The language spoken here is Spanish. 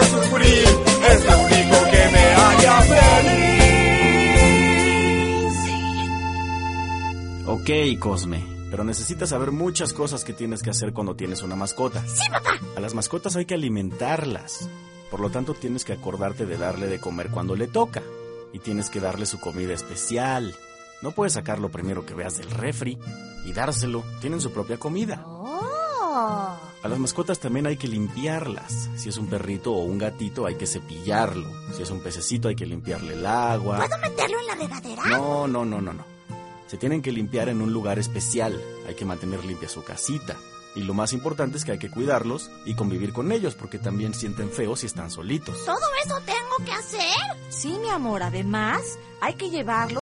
sufrir, es lo único que me haría feliz. Ok, Cosme, pero necesitas saber muchas cosas que tienes que hacer cuando tienes una mascota. ¡Sí, papá! A las mascotas hay que alimentarlas. Por lo tanto, tienes que acordarte de darle de comer cuando le toca. Y tienes que darle su comida especial. No puedes sacar lo primero que veas del refri y dárselo. Tienen su propia comida. ¡Oh! A las mascotas también hay que limpiarlas. Si es un perrito o un gatito, hay que cepillarlo. Si es un pececito, hay que limpiarle el agua. ¿Puedo meterlo en la regadera? No. Se tienen que limpiar en un lugar especial. Hay que mantener limpia su casita. Y lo más importante es que hay que cuidarlos y convivir con ellos, porque también sienten feo si están solitos. ¿Todo eso tengo que hacer? Sí, mi amor, además hay que llevarlos